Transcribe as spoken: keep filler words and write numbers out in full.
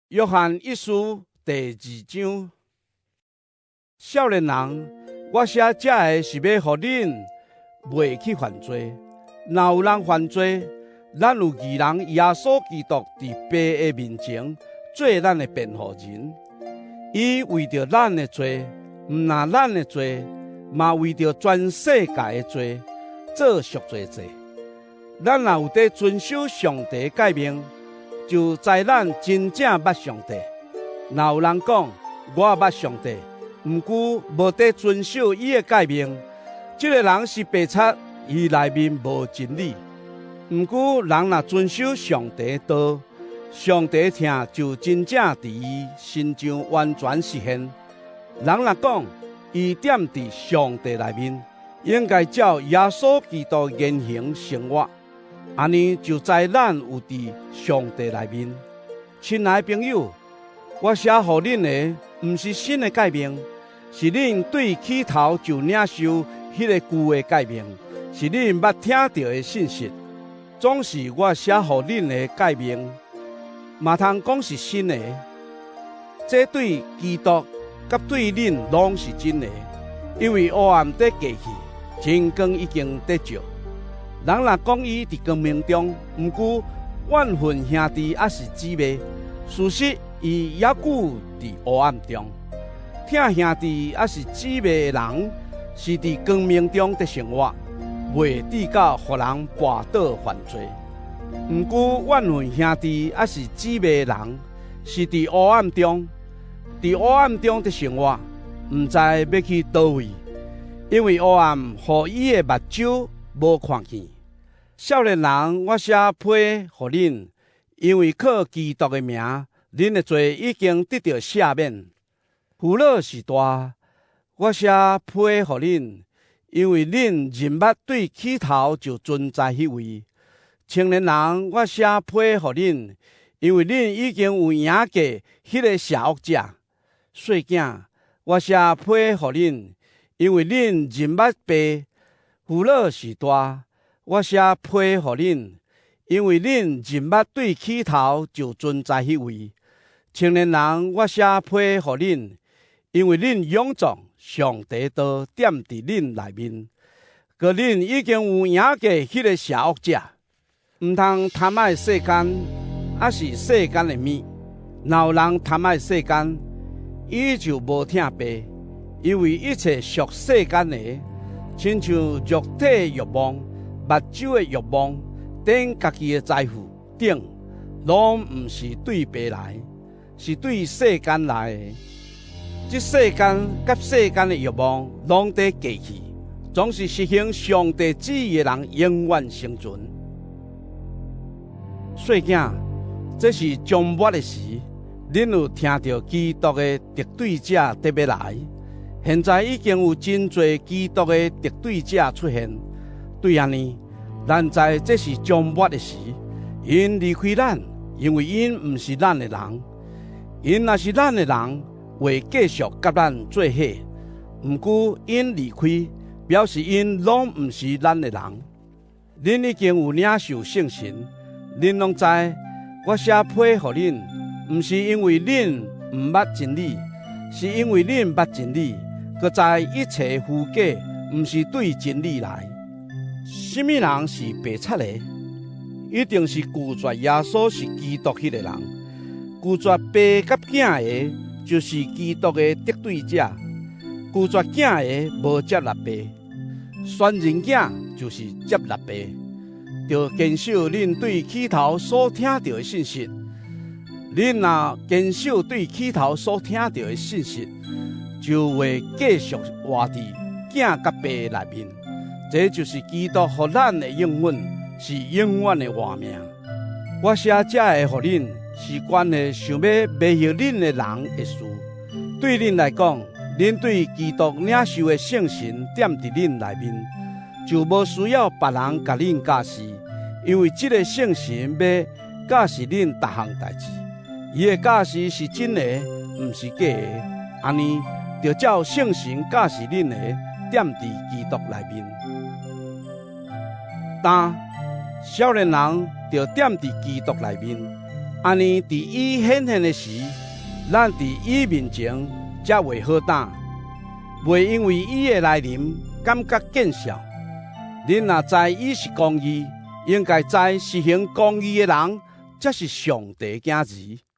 约翰一书第二章，少年人，我写这个是要互恁袂去犯罪。若有人犯罪，咱有义人耶稣基督伫爸的面前做咱的辩护人。伊为着咱的罪，毋拿咱的罪，嘛为着全世界的罪做赎罪祭。咱若有伫遵守上帝的诫命，就知咱真正捌上帝。若有人讲我捌上帝，毋过无伫遵守伊的诫命，这个人是白贼，伊内面无真理。毋过人若遵守上帝的道，上帝的听就真正伫伊身上完全实现。人若讲伊踮伫上帝内面，应该照耶稣基督言行生活，安尼就知咱有伫上帝内面。亲爱的朋友，我写互恁的毋是新的诫命，是恁对起头就领受迄个旧的诫命，是恁捌听到的信息。总是我写互恁的诫命，嘛通讲是新的。这对基督甲对恁拢是真的，因为黑暗在过去，真光已经得照。人若讲伊伫光明中，毋过怨恨兄弟也是姊妹，事实伊也久伫黑暗中。疼兄弟也是姊妹的人，是伫光明中的生活，袂至到互人跋倒犯罪。毋过怨恨兄弟也是姊妹的人，是伫黑暗中，伫黑暗中的生活，毋知要去倒位，因为黑暗互伊的目睭无看见。少年人，我写批互恁，因为靠基督的名，恁的罪已经得到赦免。福乐是大，我写批互恁，因为恁人捌对起头就存在迄位。青年人，我写批互恁，因为恁已经有赢过迄个邪恶者。细囝，我写批互恁，因为恁人捌白。福乐是大。我写批互恁，因为恁人捌对起头就存在迄位。青年人，我写批互恁，因为恁勇壮上帝道踮伫恁内面，可恁已经有赢过迄个邪恶者。毋通贪爱世间，还是世间的物。若有人贪爱世间，伊就无疼爸，因为一切属世间的，亲像肉体欲望、目睭的欲望，等家己的财富等，拢毋是对爸来，是对世间来的。这世间甲世间的欲望，拢在过去，总是实行上帝旨意的人永远生存。细囝，这是将末的时，恁有听到基督的敌对者得要来，现在已经有真侪基督的敌对者出现。对安尼，咱知这是将末的时，因离开咱，因为因毋是咱的人。因若是咱的人，会继续甲咱做伙；毋过因离开，表示因拢毋是咱的人。恁已经有领受圣神，恁拢知。我写批互恁，毋是因为恁毋捌真理，是因为恁捌真理，搁知一切虚假毋是对真理来。什么人是白贼的？一定是拒绝耶稣是基督迄个人。拒绝爸甲囝的，就是基督的敌对者。拒绝囝的，无接纳爸；选人囝，就是接纳爸。要坚守恁对起头所听到的信息。恁若坚守对起头所听到的信息，就会继续活伫囝甲爸内面。这就是基督予咱的应允，是永远的活命。我写这个互恁，是关于想要迷惑恁的人的事。对恁来讲，恁对基督领受的圣神踮伫恁内面，就无需要别人甲恁教示，因为这个圣神要教示恁逐项代志。伊的教示是真的，毋是假的。安尼，就照圣神教示恁的，踮伫基督内面。但少年人就踮伫基督内面， 安尼伫伊显现的时，咱伫伊面前才袂好胆，袂因为伊的来临感觉见笑。恁若知伊是公义，应该知实行公义的人才是上帝的子儿。